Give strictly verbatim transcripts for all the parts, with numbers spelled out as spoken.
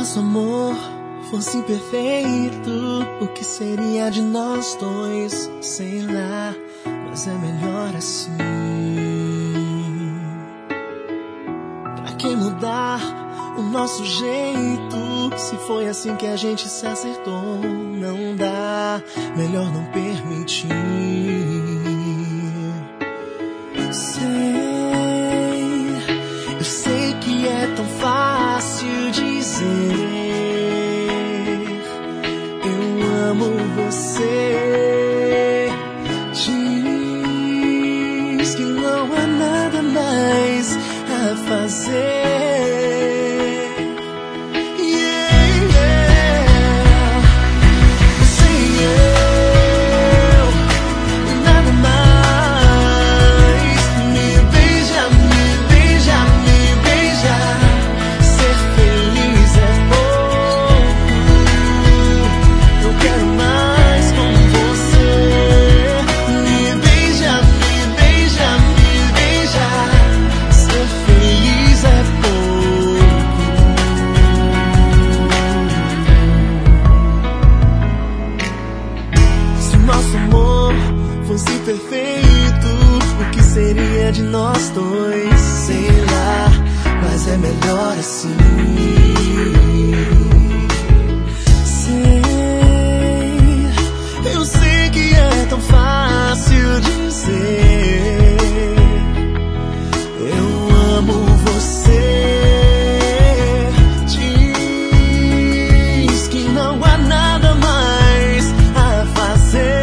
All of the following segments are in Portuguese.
nosso amor fosse perfeito, o que seria de nós dois? Sei lá, mas é melhor assim. Pra que mudar o nosso jeito? Se foi assim que a gente se acertou, não dá, melhor não permitir. Sei, eu sei que é tão fácil dizer eu amo você. Diz que não há nada mais a fazer. Fosse perfeito, o que seria de nós dois? Sei lá, mas é melhor assim. Sei, eu sei que é tão fácil dizer eu amo você. Diz que não há nada mais a fazer.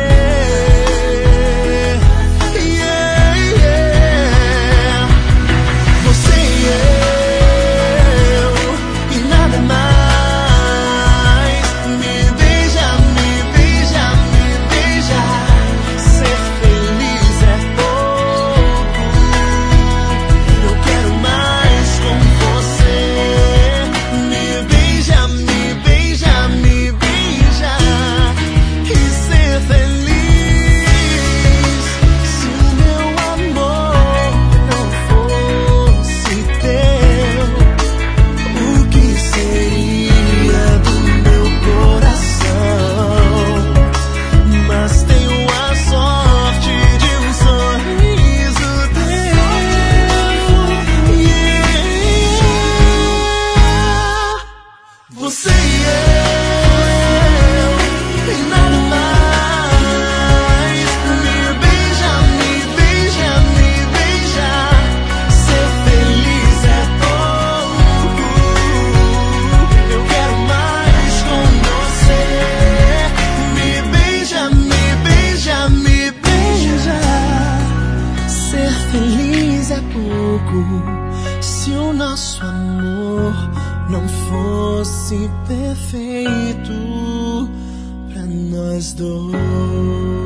Você e eu, e nada mais. Me beija, me beija, me beija. Ser feliz é pouco. Eu quero mais com você. Me beija, me beija, me beija. Ser feliz é pouco. Se o nosso amor não fosse perfeito pra nós dois.